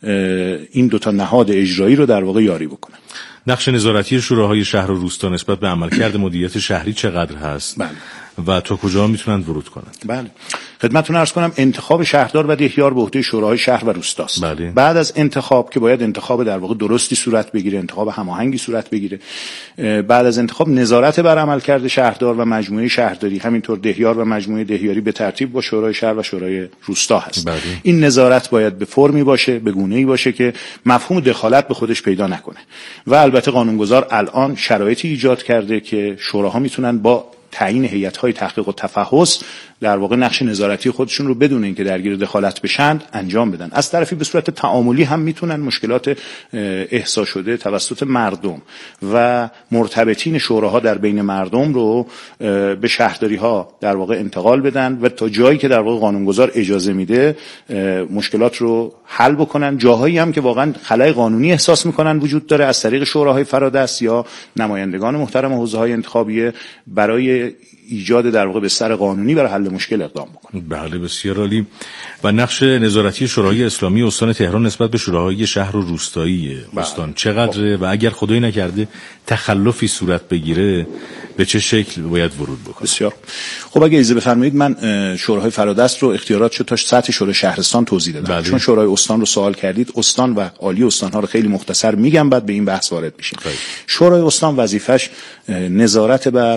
این دوتا نهاد اجرایی رو در واقع یاری بکنن. نقش نظارتی شوراهای شهر و روستا نسبت به عملکرد مدیریت شهری چقدر هست؟ بله. و تا کجا میتونن ورود کنن؟ بله، خدمتتون عرض کنم انتخاب شهردار و دهیار به عهده شوراهای شهر و روستاست. بله. بعد از انتخاب که باید انتخاب در واقع درستی صورت بگیره، انتخاب هماهنگی صورت بگیره، بعد از انتخاب نظارت بر عملکرد شهردار و مجموعه شهرداری، همینطور دهیار و مجموعه دهیاری به ترتیب با شورای شهر و شورای روستا هست. بله. این نظارت باید به فرمی باشه، به گونه‌ای باشه که مفهوم دخالت به خودش پیدا نکنه و البته قانونگذار الان شرایطی ایجاد کرده که شوراها میتونن با تعیین هیئت‌های تحقیق و تفحص در واقع نقش نظارتی خودشون رو بدون اینکه درگیر دخالت بشن انجام بدن. از طرفی به صورت تعاملی هم میتونن مشکلات احساس شده توسط مردم و مرتبطین شوراها در بین مردم رو به شهرداری‌ها در واقع انتقال بدن و تا جایی که در واقع قانونگذار اجازه میده مشکلات رو حل بکنن. جاهایی هم که واقعا خلأ قانونی احساس میکنن وجود داره، از طریق شوراهای فرادست یا نمایندگان محترم حوزه‌های انتخابیه برای ایجاد در واقع بستر قانونی برای حل مشکل اقدام بکنه. بله، بسیار عالی. و نقش نظارتی شورای اسلامی استان تهران نسبت به شوراهای شهر و روستایی استان چقدره و اگر خدایی نکرده تخلفی صورت بگیره به چه شکل باید ورود بکنه؟ بسیار خب، اگه اجازه بفرمایید من شوراهای فرادست رو اختیاراتش تا سطح شورای شهرستان توضیح دادم. بله. چون شورای استان رو سوال کردید، استان و عالی استان ها رو خیلی مختصر میگم بعد به این بحث وارد میشیم. شورای استان وظیفش نظارت بر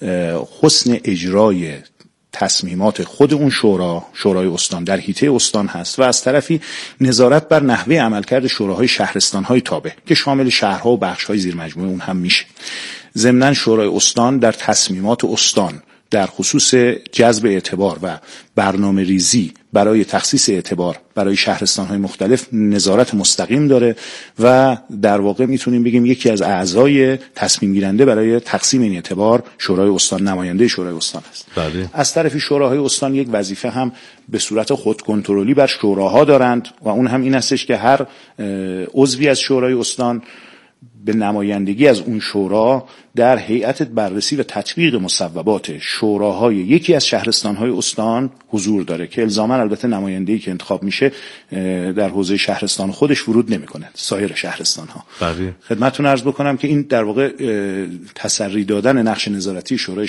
حسن اجرای تصمیمات خود اون شورای استان در حیطه استان هست و از طرفی نظارت بر نحوه عملکرد شوراهای شهرستان‌های تابع که شامل شهرها و بخش‌های زیر مجموعه اون هم میشه. ضمناً شورای استان در تصمیمات استان در خصوص جذب اعتبار و برنامه ریزی برای تخصیص اعتبار برای شهرستان‌های مختلف نظارت مستقیم داره و در واقع میتونیم بگیم یکی از اعضای تصمیم گیرنده برای تقسیم این اعتبار شورای استان، نماینده شورای استان است. بله. از طرفی شوراهای استان یک وظیفه هم به صورت خودکنترلی بر شوراها دارند و اون هم این هستش که هر عضوی از شورای استان به نمایندگی از اون شورا در هیئت بررسی و تطبیق مصوبات شوراهای یکی از شهرستان‌های استان حضور داره که الزاماً البته نماینده‌ای که انتخاب میشه در حوزه شهرستان خودش ورود نمی‌کنه، سایر شهرستان‌ها. بله. خدمتتون عرض بکنم که این در واقع تسری دادن نقش نظارتی شورای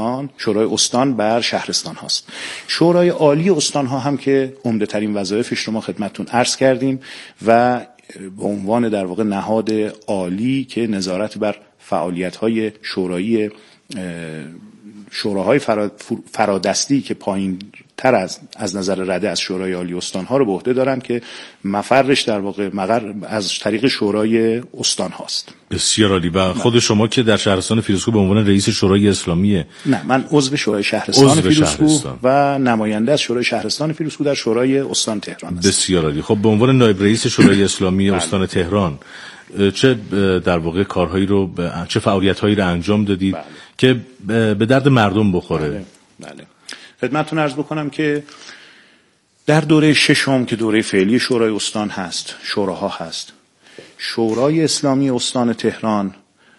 استان بر شهرستان هاست. شورای عالی استان‌ها هم که عمده‌ترین وظایفش رو ما خدمتتون عرض کردیم و به عنوان در واقع نهاد عالی که نظارت بر فعالیت‌های شوراهای فرادستی که پایین تر از نظر رده از شورای عالی استان‌ها رو به عهده دارن که مفرش در واقع مقر از طریق شورای استان هاست. بسیار عالی. و خود شما که در شهرستان فیروزکوه به عنوان رئیس شورای اسلامی؟ نه، من عضو شورای شهرستان فیروزکوه و نماینده از شورای شهرستان فیروزکوه در شورای استان تهران هستم. بسیار عالی. خب به عنوان نایب رئیس شورای اسلامی استان تهران چه در واقع کارهایی رو چه فعالیت‌هایی رو انجام دادید که به درد مردم بخوره؟ بله. خدمتتون عرض بکنم که در دوره ششم که دوره فعلی شورای استان هست، شوراها هست، شورای اسلامی استان تهران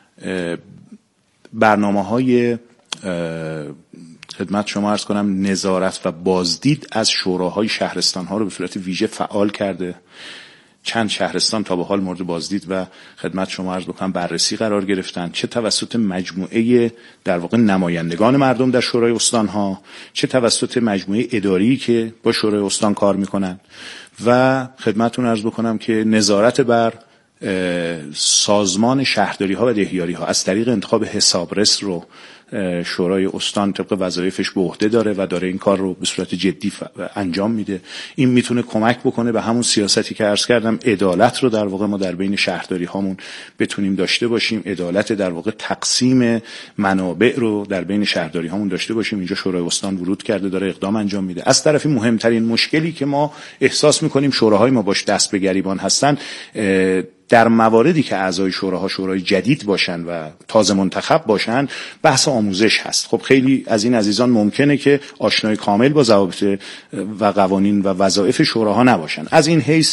برنامه‌های خدمت شما عرض کنم نظارت و بازدید از شوراهای شهرستان‌ها رو به صورت ویژه فعال کرده. چند شهرستان تا به حال مورد بازدید و خدمت شما عرض بکنم بررسی قرار گرفتن، چه توسط مجموعه در واقع نمایندگان مردم در شورای استان‌ها، چه توسط مجموعه اداری که با شورای استان کار میکنن و خدمتتون عرض بکنم که نظارت بر سازمان شهرداری‌ها و دهیاری‌ها از طریق انتخاب حسابرس رو شورای استان طبق وظایفش به عهده داره و داره این کار رو به صورت جدی انجام میده. این میتونه کمک بکنه به همون سیاستی که عرض کردم، عدالت رو در واقع ما در بین شهرداری هامون بتونیم داشته باشیم، عدالت در واقع تقسیم منابع رو در بین شهرداری هامون داشته باشیم. اینجا شورای استان ورود کرده، داره اقدام انجام میده. از طرفی مهمترین مشکلی که ما احساس میکنیم شوراهای ما باش دست به گریبان هستن در مواردی که اعضای شورای جدید باشن و تازه منتخب باشن بحث آموزش هست. خب خیلی از این عزیزان ممکنه که آشنای کامل با ضوابط و قوانین و وظایف شوراها نباشن. از این حیث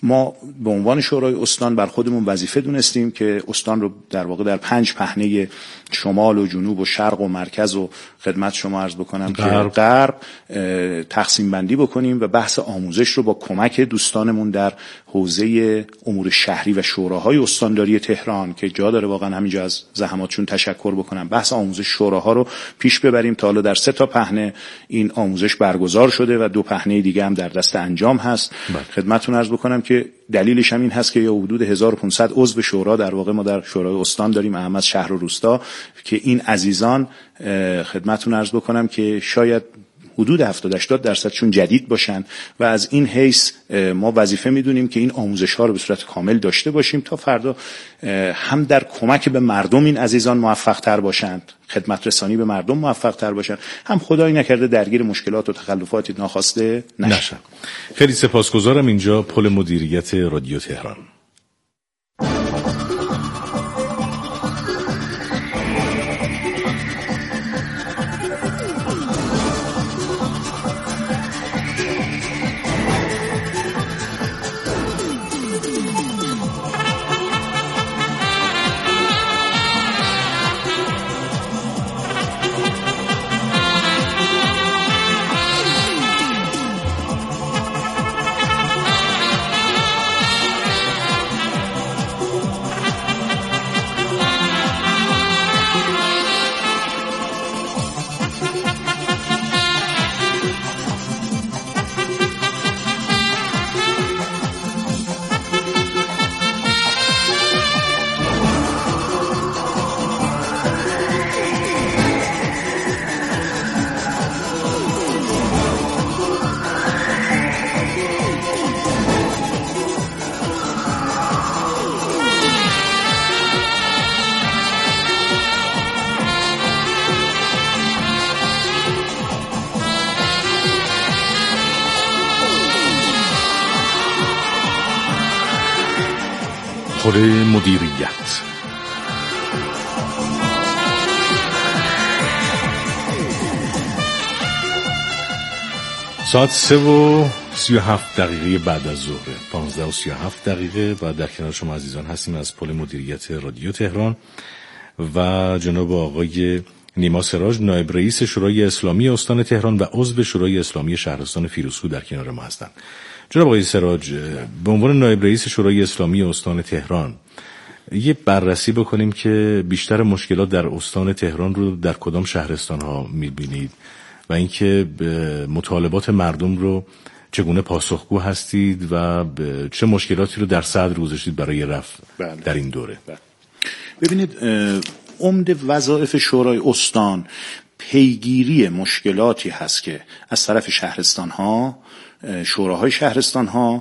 ما به عنوان شورای استان بر خودمون وظیفه دونستیم که استان رو در واقع در 5 پهنه شمال و جنوب و شرق و مرکز و خدمت شما عرض بکنم که غرب تقسیم بندی بکنیم و بحث آموزش رو با کمک دوستانمون در حوزه امور شهری و شوراهای استانداری تهران که جا داره واقعا همینجا از زحماتشون تشکر بکنم، بحث آموزش شوراها رو پیش ببریم. تا حالا در 3 پهنه این آموزش برگزار شده و 2 پهنه دیگه هم در دست انجام هست. خدمتتون عرض خدمتتون عرض بکنم که دلیلش هم این هست که یا حدود 1500 عضو شورا در واقع ما در شورای استان داریم، اهم از شهر و روستا، که این عزیزان خدمتتون عرض بکنم که شاید حدود 70-80% جدید باشن و از این حیث ما وظیفه میدونیم که این آموزش ها رو به صورت کامل داشته باشیم تا فردا هم در کمک به مردم این عزیزان موفق تر باشند، خدمت رسانی به مردم موفق تر باشند، هم خدایی نکرده درگیر مشکلات و تخلفاتی ناخواسته نشن. خیلی سپاسگزارم. اینجا پل مدیریت رادیو تهران. پل مدیریت. ساعت 3:37 بعد از ظهر، 15:37 و در کنار شما عزیزان هستیم از پل مدیریت رادیو تهران و جناب آقای نیما سراج، نایب رئیس شورای اسلامی استان تهران و عضو شورای اسلامی شهرستان فیروزکوه در کنار ما هستند. جناب آقای سراج، به عنوان نایب رئیس شورای اسلامی استان تهران یه بررسی بکنیم که بیشتر مشکلات در استان تهران رو در کدام شهرستان ها می‌بینید و اینکه مطالبات مردم رو چگونه پاسخگو هستید و چه مشکلاتی رو در صدر گذاشتید برای رفع در این دوره. ببینید، عمده وظایف شورای استان پیگیری مشکلاتی هست که از طرف شهرستان ها، شوراهای شهرستان ها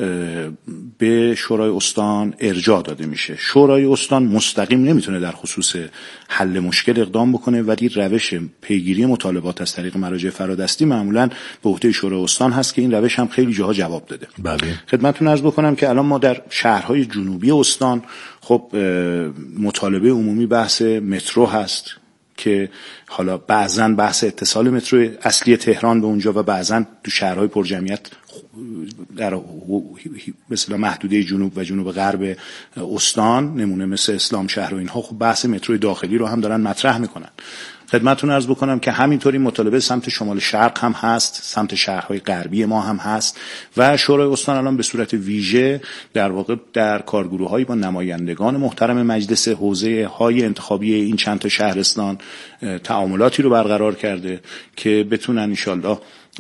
به شورای استان ارجاع داده میشه. شورای استان مستقیم نمیتونه در خصوص حل مشکل اقدام بکنه، ولی روش پیگیری مطالبات از طریق مراجع فرادستی معمولاً به عهده شورای استان هست که این روش هم خیلی جاها جواب داده. بله. خدمتتون عرض بکنم که الان ما در شهرهای جنوبی استان خب مطالبه عمومی بحث مترو هست که حالا بعضاً بحث اتصال مترو اصلی تهران به اونجا و بعضاً تو شهرهای پرجمعیت در مثلا محدوده جنوب و جنوب غرب استان، نمونه مثل اسلام شهر و اینها، خب بحث مترو داخلی رو هم دارن مطرح میکنن. خدمتتون عرض بکنم که همینطوری مطالبه سمت شمال شرق هم هست، سمت شهرهای غربی ما هم هست و شورای استان الان به صورت ویژه در واقع در کارگروه‌هایی با نمایندگان محترم مجلس حوزه های انتخابی این چند تا شهرستان تعاملاتی رو برقرار کرده که بتونن انشالله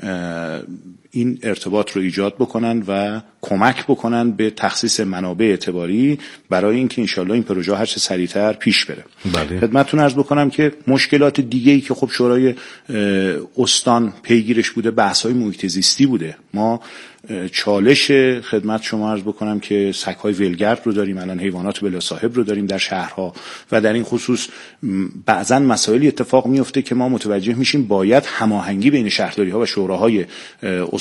این ارتباط رو ایجاد بکنن و کمک بکنن به تخصیص منابع اعتباری برای اینکه انشالله این پروژه هر چه سریعتر پیش بره. بله. خدمتتون عرض بکنم که مشکلات دیگه‌ای که خب شورای استان پیگیرش بوده بحث‌های محیط زیستی بوده. ما چالش خدمت شما عرض بکنم که سگ‌های ولگرد رو داریم، الان حیوانات بلا صاحب رو داریم در شهرها و در این خصوص بعضن مسائلی اتفاق میفته که ما متوجه میشیم باید هماهنگی بین شهرداری‌ها و شوراهای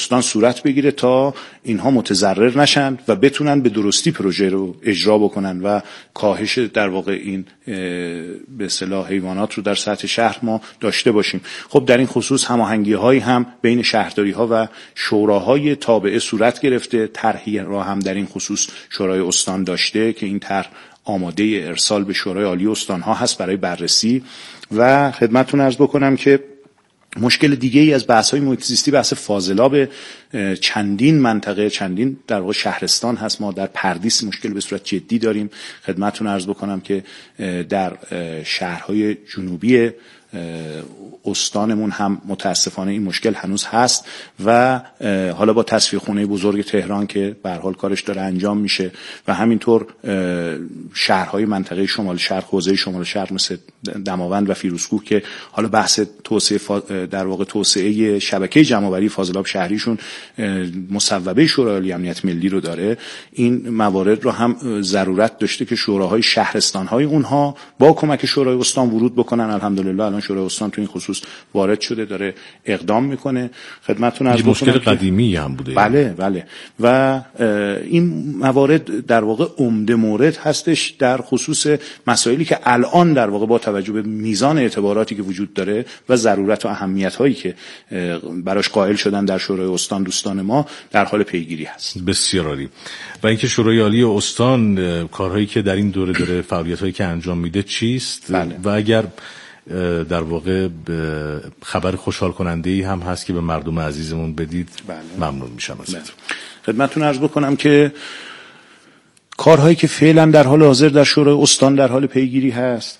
استان صورت بگیره تا اینها متضرر نشن و بتونن به درستی پروژه رو اجرا بکنن و کاهش در واقع این به اصطلاح حیوانات رو در سطح شهر ما داشته باشیم. خب در این خصوص هماهنگی‌هایی هم بین شهرداری‌ها و شوراهای تابعه صورت گرفته. طرحی را هم در این خصوص شورای استان داشته که این طرح آماده ارسال به شورای عالی استان‌ها هست برای بررسی. و خدمتتون عرض بکنم که مشکل دیگه ای از بحث‌های محیط زیستی بحث فاضلاب چندین منطقه، چندین در واقع شهرستان هست. ما در پردیس مشکل به صورت جدی داریم. خدمتتون عرض بکنم که در شهرهای جنوبی استانمون هم متاسفانه این مشکل هنوز هست و حالا با تصفیه خونه بزرگ تهران که به هر حال کارش داره انجام میشه و همینطور شهرهای منطقه شمال شرق، حوزه شمال شرق مثل دماوند و فیروزکوه که حالا بحث توسعه در واقع توسعه شبکه جمع‌آوری فاضلاب شهریشون مصوبه شورای عالی امنیت ملی رو داره، این موارد رو هم ضرورت داشته که شوراهای شهرستان‌های اونها با کمک شورای استان ورود بکنن. الحمدلله الان شورای استان تو این خصوص وارد شده، داره اقدام میکنه. خدمتتون عرض مشکل قدیمی هم بوده. بله و این موارد در واقع عمده مورد هستش در خصوص مسائلی که الان در واقع با توجه به میزان اعتباراتی که وجود داره و ضرورت و اهمیت هایی که براش قائل شدن در شورای استان دوستان ما در حال پیگیری هست. بسیار عالی. و اینکه شورای عالی استان کارهایی که در این دوره داره، فعالیت‌هایی که انجام میده چیست؟ بله. و اگر در واقع خبر خوشحال کننده‌ای هم هست که به مردم عزیزمون بدید، بله. ممنون میشم ازتون. خدمتتون عرض بکنم که کارهایی که فعلا در حال حاضر در شورای استان در حال پیگیری هست،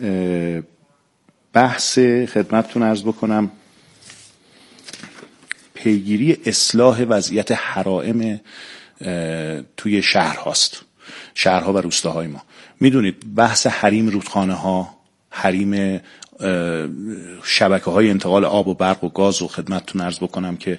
بحث خدمتتون عرض بکنم پیگیری اصلاح وضعیت حرائم توی شهرها و روستاهای ما. میدونید بحث حریم رودخانه ها، حریم شبکه‌های انتقال آب و برق و گاز و خدمتتون عرض بکنم که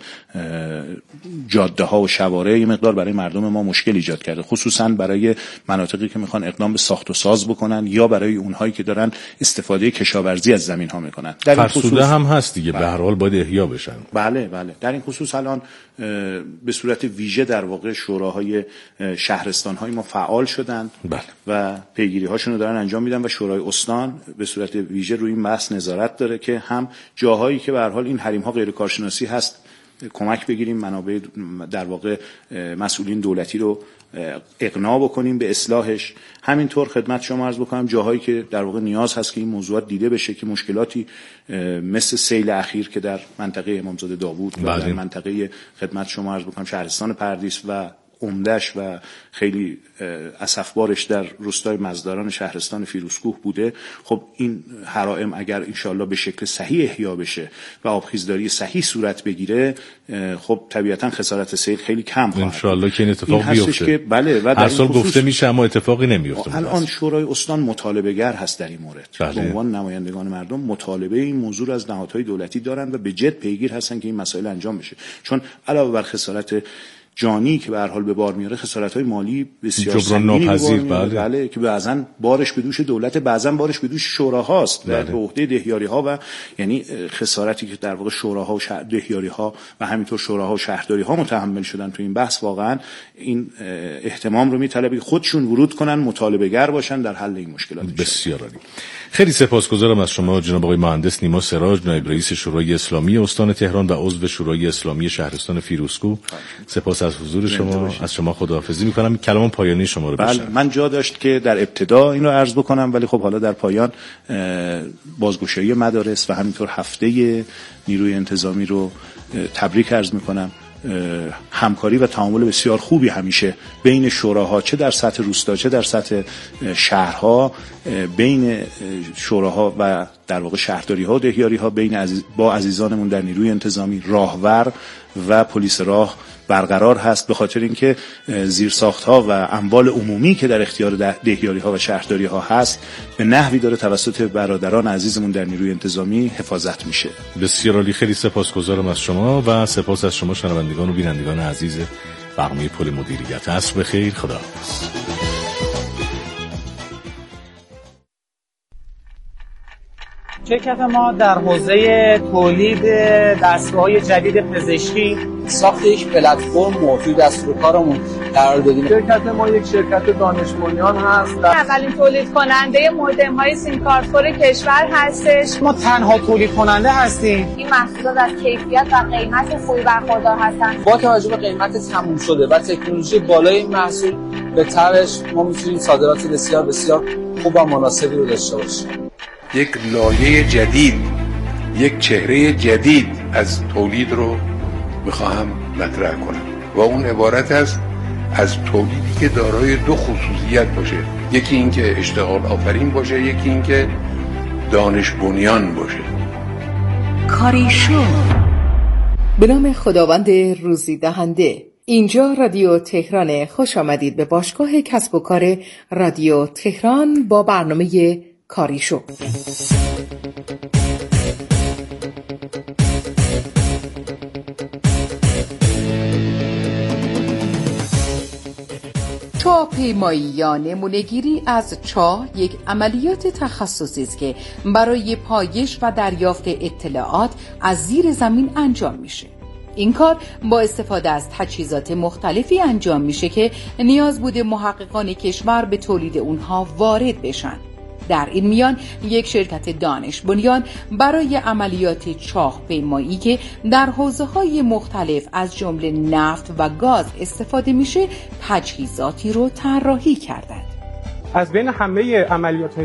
جاده ها و شوارع یه مقدار برای مردم ما مشکل ایجاد کرده، خصوصا برای مناطقی که میخوان اقدام به ساخت و ساز بکنن یا برای اونهایی که دارن استفاده کشاورزی از زمین ها میکنن. در این خصوص هم هست دیگه، به هر حال باید احیا بشن. بله در این خصوص الان به صورت ویژه در واقع شوراهای شهرستان‌های ما فعال شدند و پیگیری هاشون رو دارن انجام میدن و شورای استان به صورت ویژه روی این بحث نظارت داره که هم جاهایی که به هر حال این حریم ها غیر کارشناسی هست کمک بگیریم، منابع در واقع مسئولین دولتی رو اقناع بکنیم به اصلاحش. همینطور خدمت شما عرض بکنم جاهایی که در واقع نیاز هست که این موضوعات دیده بشه که مشکلاتی مثل سیل اخیر که در منطقه امامزاده داوود و در منطقه خدمت شما عرض بکنم شهرستان پردیس و عمدش و خیلی اسفبارش در روستای مزداران شهرستان فیروزکوه بوده. خب این حرائم اگر انشالله به شکل صحیح احیا بشه و آبخیزداری صحیح صورت بگیره، خب طبیعتا خسارت سیل خیلی کم خواهد. انشالله که این اتفاق بیفته. بله و هر سال گفته میشه اما اتفاقی نمیفته. الان شورای استان مطالبه گر هست در این مورد. به عنوان نمایندگان مردم مطالبه این موضوع رو از نهادهای دولتی دارن و به جد پیگیر هستن که این مسائل انجام بشه، چون علاوه بر خسارت جانی که به هر حال به بار میاره، خسارت‌های مالی بسیار سنگینی ناپذیر بله که بعضن بارش به دوش دولت، بعضن بارش به دوش شوراهاست و به عهده دهیاری‌ها و یعنی خسارتی که در واقع شوراها و دهیاری‌ها و همینطور شوراها و شهرداری‌ها متحمل شدن تو این بحث، واقعا این اهتمام رو میطلبه که خودشون ورود کنن، مطالبه‌گر باشن در حل این مشکلات. بسیار عالی. خیلی سپاسگزارم از شما جناب آقای مهندس نیما سراج، نایب رئیس شورای اسلامی استان تهران و عضو شورای اسلامی شهرستان فیروزکوه. سپاس از حضور شما. از شما خداحافظی می‌کنم. کلام پایانی شما رو بشنوم. من جا داشت که در ابتدا این رو عرض بکنم، ولی خب حالا در پایان بازگشایی مدارس و همینطور هفته نیروی انتظامی رو تبریک عرض می‌کنم. همکاری و تعامل بسیار خوبی همیشه بین شوراها، چه در سطح روستا چه در سطح شهرها، بین شوراها و در واقع شهرداری‌ها و دهیاری‌ها، با عزیزانمون در نیروی انتظامی، راهور و پلیس راه برقرار هست، به خاطر اینکه زیرساخت‌ها و اموال عمومی که در اختیار دهیاری‌ها و شهرداری‌ها هست به نحوی داره توسط برادران عزیزمون در نیروی انتظامی حفاظت میشه. بسیار عالی. خیلی سپاسگزارم از شما و سپاس از شما شنوندگان و بینندگان عزیز برنامه پل مدیریت. عصر بخیر. خداحافظ. شرکت ما در حوزه تولید دستگاه‌های جدید پزشکی ساخت یک پلتفرم توی دستور کارمون قرار دادیم. شرکت ما یک شرکت دانش بنیان هست. اولین تولید کننده مودم‌های سیم کارت خور کشور هستش. ما تنها تولید کننده هستیم. این محصولات از کیفیت و قیمت خوبی برخوردار هستند. با توجه به قیمت تموم شده و تکنولوژی بالای این محصول به ترش ما میتونیم صادرات بسیار بسیار خوب و مناسبی رو داشته باشیم. یک لایه جدید، یک چهره جدید از تولید رو میخواهم مطرح کنم و اون عبارت است از تولیدی که دارای دو خصوصیت باشه، یکی این که اشتغال آفرین باشه، یکی این که دانش بنیان باشه. کاریشو به نام خداوند روزی دهنده. اینجا رادیو تهران. خوش آمدید به باشگاه کسب و کار رادیو تهران با برنامه کاریشو. چاه‌پیمایی یا نمونه‌گیری از چاه یک عملیات تخصصی است که برای پایش و دریافت اطلاعات از زیر زمین انجام میشه. این کار با استفاده از تجهیزات مختلفی انجام میشه که نیاز بوده محققان کشور به تولید اونها وارد بشن. در این میان یک شرکت دانش بنیان برای عملیات چاه‌پیمایی که در حوزه‌های مختلف از جمله نفت و گاز استفاده میشه تجهیزاتی رو طراحی کردند. از بین همه عملیات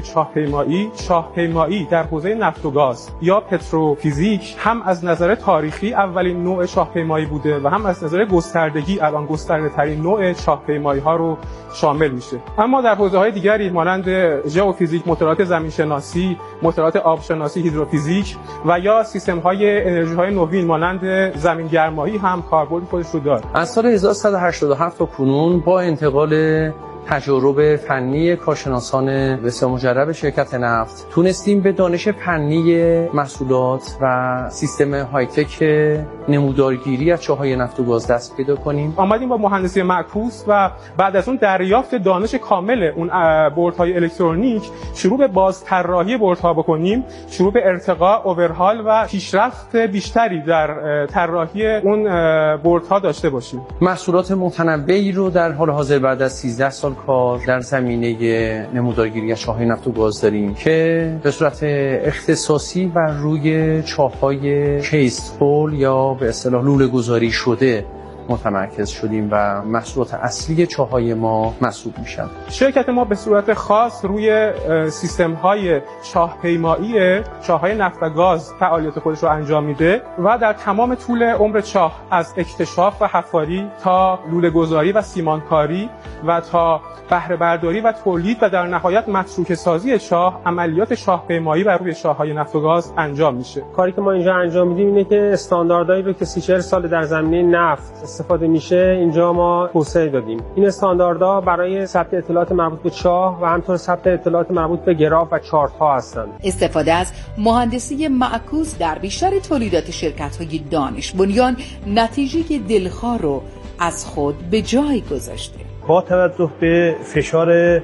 چاه‌پیمایی در حوزه نفت و گاز یا پتروفیزیک هم از نظر تاریخی اولین نوع چاه‌پیمایی بوده و هم از نظر گستردگی الان گسترده‌ترین نوع چاه‌پیمایی‌ها رو شامل میشه. اما در حوزه‌های دیگری مانند ژئوفیزیک، مطالعات زمین‌شناسی، مطالعات آبشناسی، هیدروفیزیک و یا سیستم‌های انرژی‌های نوین مانند زمین‌گرمایی هم کاربرد خودش رو داره. از سال 1187 تا کنون با انتقال تجارب فنی کارشناسان بسیار مجرب شرکت نفت تونستیم به دانش فنی محصولات و سیستم هایتک نمودارگیری از چاه‌های نفت و گاز دست پیدا کنیم. آمدیم با مهندسی معکوس و بعد از اون دریافت دانش کامل اون بردهای الکترونیک شروع به بازطراحی بردها بکنیم، شروع به ارتقاء، اوورهال و پیشرفت بیشتری در طراحی اون بردها داشته باشیم. محصولات متنوعی رو در حال حاضر بعد از 13 سال کار در زمینه نمودارگیری از چاه‌های نفت و گاز داریم که به صورت اختصاصی بر روی چاه‌های کیستفول یا به اصطلاح لوله گذاری شده متمرکز شدیم و محصولات اصلی چاه‌های ما محسوب میشن. شرکت ما به صورت خاص روی سیستم‌های چاه‌پیمایی چاه‌های نفت و گاز فعالیت خودش رو انجام میده و در تمام طول عمر چاه از اکتشاف و حفاری تا لوله‌گذاری و سیمانکاری و تا بهره برداری و تولید و در نهایت متروکه سازی چاه عملیات چاه‌پیمایی بر روی چاه‌های نفت و گاز انجام میشه. کاری که ما اینجا انجام میدیم اینه که استانداردهایی رو که 30-40 سال در زمینه نفت استفاده میشه اینجا ما توسعه دادیم. این استانداردها برای ثبت اطلاعات مربوط به چاه و همینطور ثبت اطلاعات مربوط به گراف و چارت ها هستند. استفاده از مهندسی معکوس در بیشتر تولیدات شرکت‌های دانش بنیان نتیجه دلخواه رو از خود به جای گذاشته. با توجه به فشار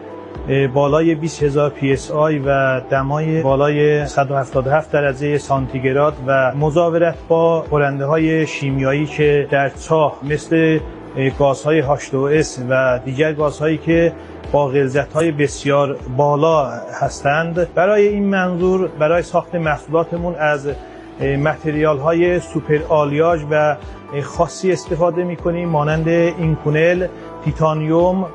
بالای 20,000 PSI و دمای بالای 177 درجه سانتیگراد و مزاورت با برنده‌های شیمیایی که در چاه مثل گازهای H2S و دیگر گازهایی که با غلظت‌های بسیار بالا هستند، برای این منظور برای ساخت محصولاتمون از متریال‌های سوپر آلیاژ و خاصی استفاده می‌کنیم مانند اینکونل، تیتانیوم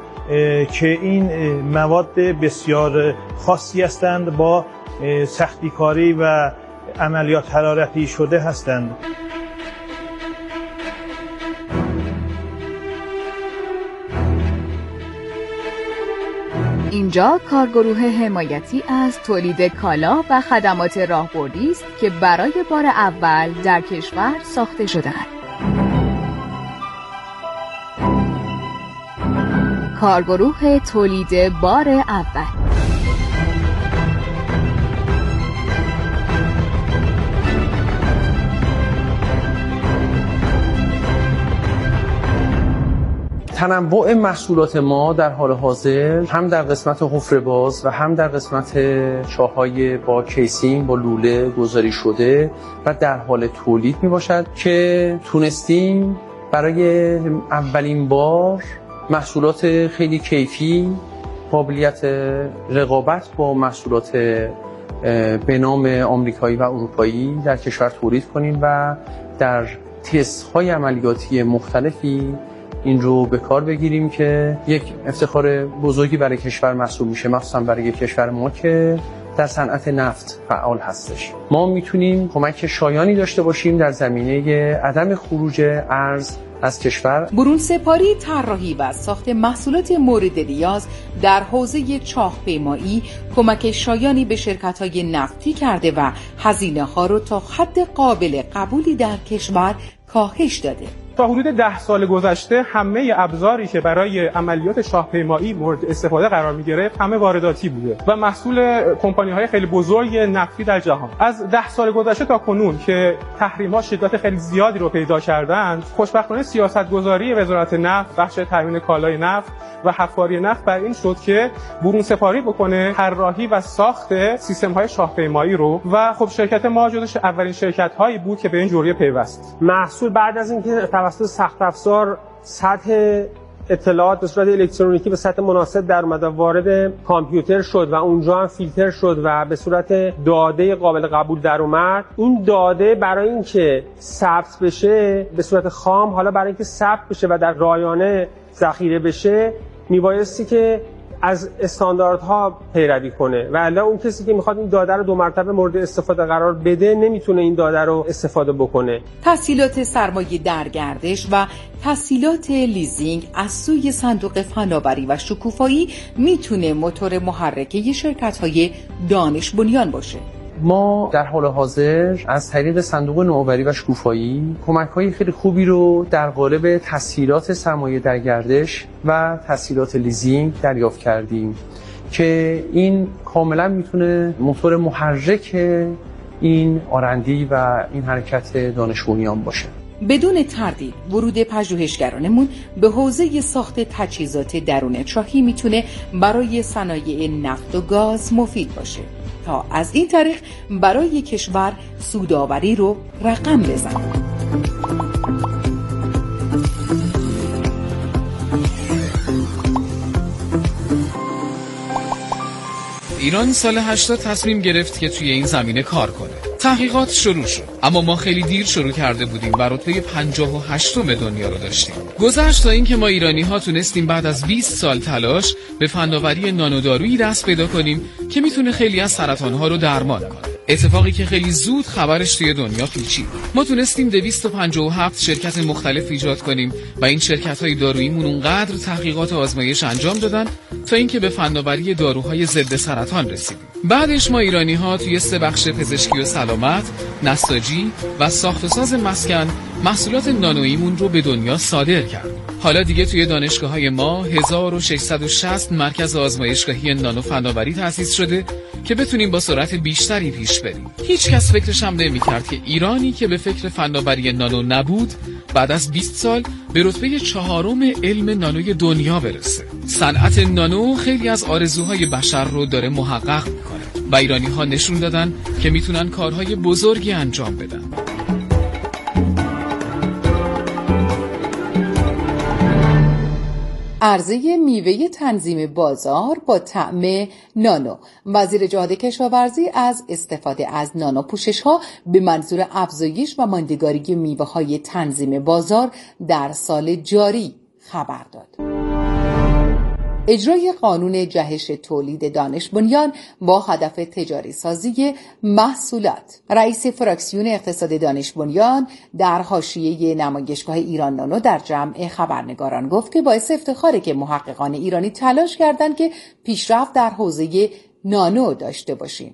که این مواد بسیار خاصی هستند، با سختی کاری و عملیات حرارتی شده هستند. اینجا کارگروه حمایتی از تولید کالا و خدمات راهبردی است که برای بار اول در کشور ساخته شده‌اند. کارگروه تولید بار اول. تنوع محصولات ما در حال حاضر هم در قسمت حفره باز و هم در قسمت چاه‌های با کیسینگ با لوله گذاری شده و در حال تولید می باشد که تونستیم برای اولین بار محصولات خیلی کیفی، قابلیت رقابت با محصولات به نام آمریکایی و اروپایی در کشور تولید کنیم و در تست‌های عملیاتی مختلفی این رو به کار بگیریم که یک افتخار بزرگی برای کشور محسوب میشه، مخصوصا برای کشور ما که در صنعت نفت فعال هستش. ما میتونیم کمک شایانی داشته باشیم در زمینه عدم خروج ارز از کشور. برون سپاری، طراحی و ساخت محصولات مورد نیاز در حوزه چاه‌پیمایی کمک شایانی به شرکت‌های نفتی کرده و هزینه‌ها رو تا حد قابل قبولی در کشور کاهش داده. تا حدود 10 سال گذشته همه ابزاری که برای عملیات شاهپیمایی مورد استفاده قرار می‌گرفت همه وارداتی بوده و محصول کمپانی‌های خیلی بزرگ نفتی در جهان. از 10 سال گذشته تا کنون که تحریم‌ها شدت خیلی زیادی رو پیدا کردند، خوشبختانه سیاست‌گذاری وزارت نفت، بخش تامین کالای نفت و حفاری نفت بر این شد که برون سپاری بکنه طراحی و ساخت سیستم‌های شاهپیمایی رو و خب شرکت ما جزو اولین شرکت‌هایی بود که به این جوریه پیوست. محصول بعد از اینکه توسط سخت افزار سطح اطلاعات به صورت الکترونیکی به سطح مناسب در اومد و وارد کامپیوتر شد و اونجا هم فیلتر شد و به صورت داده قابل قبول در اومد، این داده برای اینکه ثبت بشه به صورت خام، حالا برای اینکه ثبت بشه و در رایانه ذخیره بشه میبایستی که از استانداردها پیروی کنه و الا اون کسی که میخواد این داده رو 2 مرتبه مورد استفاده قرار بده نمیتونه این داده رو استفاده بکنه. تسهیلات سرمایه در گردش و تسهیلات لیزینگ از سوی صندوق فناوری و شکوفایی میتونه موتور محرکه شرکت‌های دانش بنیان باشه. ما در حال حاضر از طریق صندوق نوآوری و شکوفایی کمک‌های خیلی خوبی رو در قالب تسهیلات سرمایه در گردش و تسهیلات لیزینگ دریافت کردیم که این کاملا میتونه موتور محرک این آرندی و این حرکت دانش بنیان باشه. بدون تردید ورود پژوهشگرانمون به حوزه ساخت تجهیزات درون چاهی میتونه برای صنایع نفت و گاز مفید باشه تا از این طریق برای کشور سودآوری رو رقم بزنه. ایران سال 80 تصمیم گرفت که توی این زمینه کار کنه. تحقیقات شروع شد، اما ما خیلی دیر شروع کرده بودیم و رتبه 58م دنیا رو داشتیم. گذشت تا اینکه ما ایرانی‌ها تونستیم بعد از 20 سال تلاش به فناوری نانودارویی دست پیدا کنیم که میتونه خیلی از سرطان‌ها رو درمان کنه. اتفاقی که خیلی زود خبرش توی دنیا پیچید. ما تونستیم 257 شرکت مختلف ایجاد کنیم و این شرکت‌های داروییمون اونقدر تحقیقات و آزمایش انجام دادن تا اینکه به فناوری داروهای ضد سرطان رسیدیم. بعدش ما ایرانی‌ها توی 3 بخش پزشکی و سلامت، نساجی و ساخت و ساز مسکن محصولات نانوییمون رو به دنیا صادر کردیم. حالا دیگه توی دانشگاه‌های ما 1660 مرکز آزمایشگاهی نانو فناوری تأسیس شده که بتونیم با سرعت بیشتری پیش بریم. هیچ کس فکرش هم نمی‌کرد که ایرانی که به فکر فناوری نانو نبود بعد از 20 سال به رتبه 4م علم نانوی دنیا برسه. صنعت نانو خیلی از آرزوهای بشر رو داره محقق می‌کنه و ایرانی‌ها نشون دادن که میتونن کارهای بزرگی انجام بدن. عرضه میوه تنظیم بازار با طعم نانو. وزیر جهاد کشاورزی از استفاده از نانو پوشش‌ها به منظور افزایش و ماندگاری میوه‌های تنظیم بازار در سال جاری خبر داد. اجرای قانون جهش تولید دانش بنیان با هدف تجاری سازی محصولات. رئیس فراکسیون اقتصاد دانش بنیان در حاشیه نمایشگاه ایران نانو در جمع خبرنگاران گفت که باعث افتخاره که محققان ایرانی تلاش کردند که پیشرفت در حوزه نانو داشته باشیم.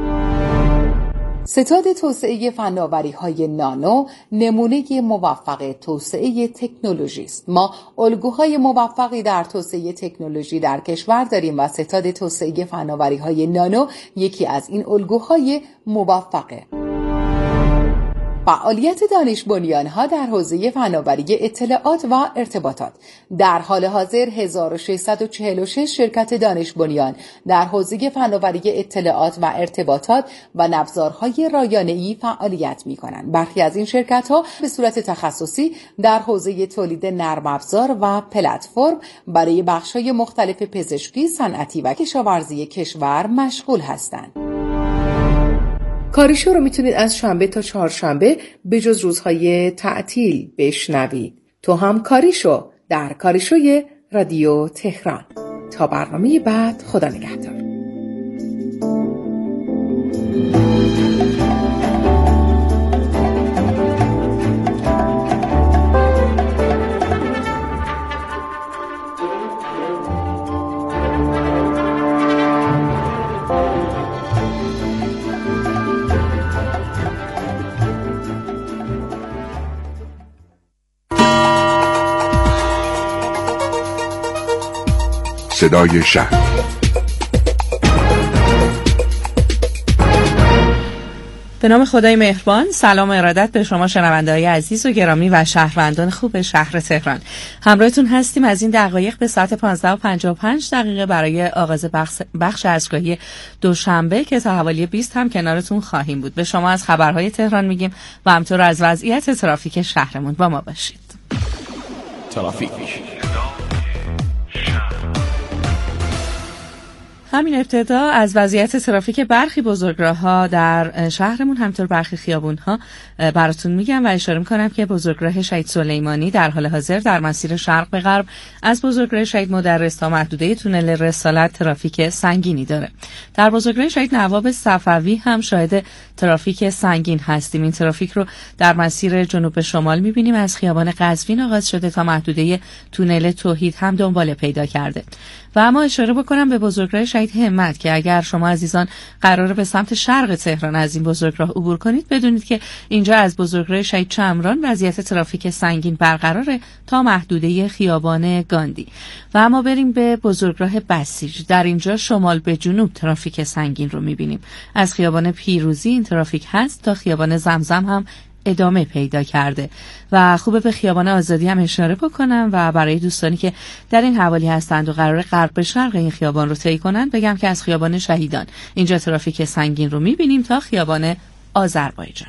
ستاد توسعه فناوری‌های نانو نمونه موفق توسعه تکنولوژی است. ما الگوهای موفقی در توسعه تکنولوژی در کشور داریم و ستاد توسعه فناوری‌های نانو یکی از این الگوهای موفقه. فعالیت دانش بنیان‌ها در حوزه فناوری اطلاعات و ارتباطات. در حال حاضر 1646 شرکت دانش بنیان در حوزه فناوری اطلاعات و ارتباطات و نبضارهای رایانه‌ای فعالیت می‌کنند. برخی از این شرکت‌ها به صورت تخصصی در حوزه تولید نرم افزار و پلتفرم برای بخش‌های مختلف پزشکی، صنعتی و کشاورزی کشور مشغول هستند. کاریشو رو میتونید از شنبه تا چهارشنبه به جز روزهای تعطیل بشنوید. تو هم کاریشو در کاریشوی رادیو تهران. تا برنامه بعد، خدا نگهدار. صدای شهر. به نام خدای مهربان. سلام و ارادت به شما شنونده‌های عزیز و گرامی و شهروندان خوب شهر تهران. همراهتون هستیم از این دقایق به ساعت 15:55 برای آغاز بخش ازگاهی دوشنبه که تا حوالی 20 هم کنارتون خواهیم بود. به شما از خبرهای تهران میگیم و همینطور از وضعیت ترافیک شهرمون با ما باشید. ترافیک. همین ابتدا از وضعیت ترافیک برخی بزرگراه‌ها در شهرمون همینطور برخی خیابون‌ها براتون میگم و اشاره می‌کنم که بزرگراه شهید سلیمانی در حال حاضر در مسیر شرق به غرب از بزرگراه شهید مدرس تا محدوده تونل رسالت ترافیک سنگینی داره. در بزرگراه شهید نواب صفوی هم شاهد ترافیک سنگین هستیم. این ترافیک رو در مسیر جنوب به شمال می‌بینیم، از خیابان قزوین آغاز شده تا محدوده تونل توحید هم دنبال پیدا کرده. و اما اشاره بکنم به بزرگراه شهید همت که اگر شما عزیزان قراره به سمت شرق تهران از این بزرگراه عبور کنید، بدونید که اینجا از بزرگراه شهید چمران وضعیت ترافیک سنگین برقراره تا محدوده خیابان گاندی. و اما بریم به بزرگراه بسیج. در اینجا شمال به جنوب ترافیک سنگین رو می‌بینیم. از خیابان پیروزی این ترافیک هست تا خیابان زمزم هم ادامه پیدا کرده. و خوبه به خیابان آزادی هم اشاره بکنم و برای دوستانی که در این حوالی هستند و قرار غرب به شرق این خیابان رو طی کنن بگم که از خیابان شهیدان اینجا ترافیک سنگین رو می‌بینیم تا خیابان آذربایجان.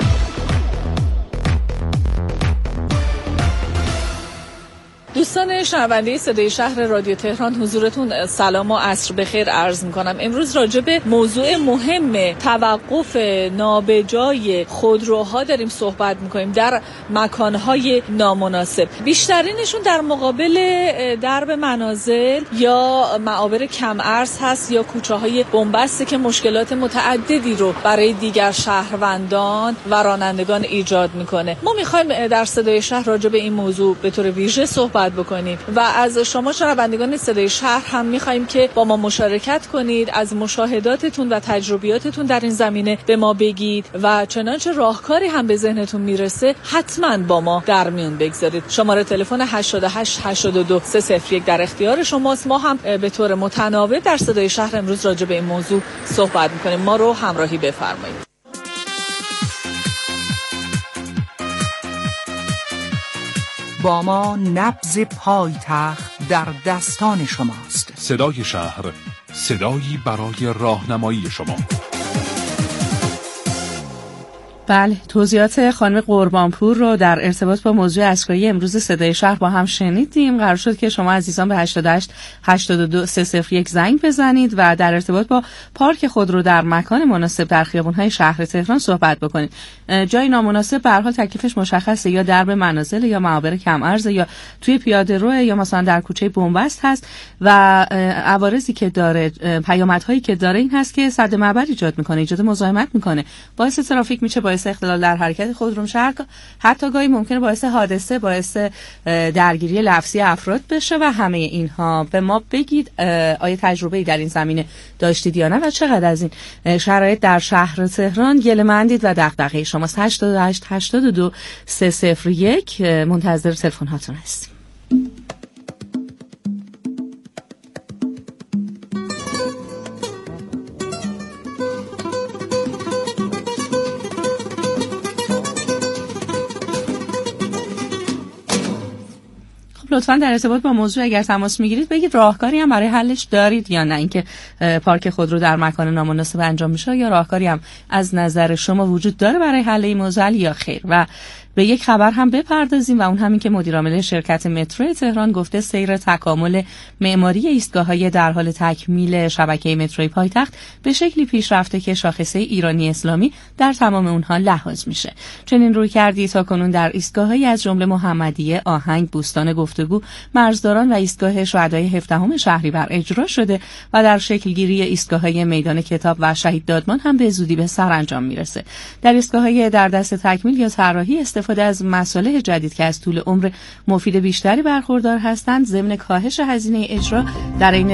دوستان شنونده صدای شهر رادیو تهران، حضورتون سلام و عصر بخیر عرض می‌کنم. امروز راجع به موضوع مهم توقف نابجای خودروها داریم صحبت می‌کنیم در مکان‌های نامناسب. بیشترینشون در مقابل درب منازل یا معابر کم عرض هست یا کوچه‌های بنبسته که مشکلات متعددی رو برای دیگر شهروندان و رانندگان ایجاد می‌کنه. ما می‌خوایم در صدای شهر راجع به این موضوع به طور ویژه صحبت بکنیم و از شما شنوندگان صدای شهر هم می‌خوایم که با ما مشارکت کنید، از مشاهداتتون و تجربیاتتون در این زمینه به ما بگید و چنانچه راهکاری هم به ذهنتون میرسه حتما با ما در میون بگذارید. شماره تلفن 88 82 301 در اختیار شماست. ما هم به طور متناوب در صدای شهر امروز راجع به این موضوع صحبت می‌کنیم. ما رو همراهی بفرمایید. با ما نبض پایتخت در دستان شماست. صدای شهر، صدایی برای راهنمایی شما. بله، توضیحات خانم قربانپور رو در ارتباط با موضوع ازگاهی امروز صدای شهر با هم شنیدیم. قرار شد که شما عزیزان به 88 82 301 زنگ بزنید و در ارتباط با پارک خودرو در مکان مناسب در خیابان‌های شهر تهران صحبت بکنید. جای نامناسب به هر حال تکلیفش مشخصه، یا درب منازل یا معابر کم عرض یا توی پیاده‌رو یا مثلا در کوچه بنبست هست و عوارضی که داره، پیامدهایی که داره این هست که سد معبر ایجاد میکنه، ایجاد مزاحمت میکنه، باعث ترافیک میشه، باعث اختلال در حرکت خودرو میشه، حتی گاهی ممکنه باعث حادثه، باعث درگیری لفظی افراد بشه و همه اینها. به ما بگید آیا تجربه‌ای در این زمینه داشتید یا نه و چقدر از این شرایط در شهر تهران گله‌مندید و دغدغه شماست. 88 82 301 منتظر تلفن هاتون هستیم. لطفاً در ارتباط با موضوع اگر تماس میگیرید بگید راهکاری هم برای حلش دارید یا نه، اینکه پارک خودرو در مکان نامناسب انجام میشه، یا راهکاری هم از نظر شما وجود داره برای حل این موضوع یا خیر. و به یک خبر هم بپردازیم و اون همین که مدیر عامل شرکت مترو تهران گفته سیر تکامل معماری ایستگاه‌های در حال تکمیل شبکه متروی پایتخت به شکلی پیش رفته که شاخصه ایرانی اسلامی در تمام اونها لحاظ میشه. چنین رویکردی تاکنون در ایستگاه‌هایی از جمله محمدیه، آهنگ، بوستان گفتگو، مرزداران و ایستگاه شهدای 17 شهریور اجرا شده و در شکلگیری ایستگاه‌های میدان کتاب و شهید دادمان هم به زودی به سرانجام میرسه. در ایستگاه‌های در دست تکمیل یا طراحی استفاده از مصالح جدید که از طول عمر مفید بیشتری برخوردار هستند ضمن کاهش هزینه اجرا در این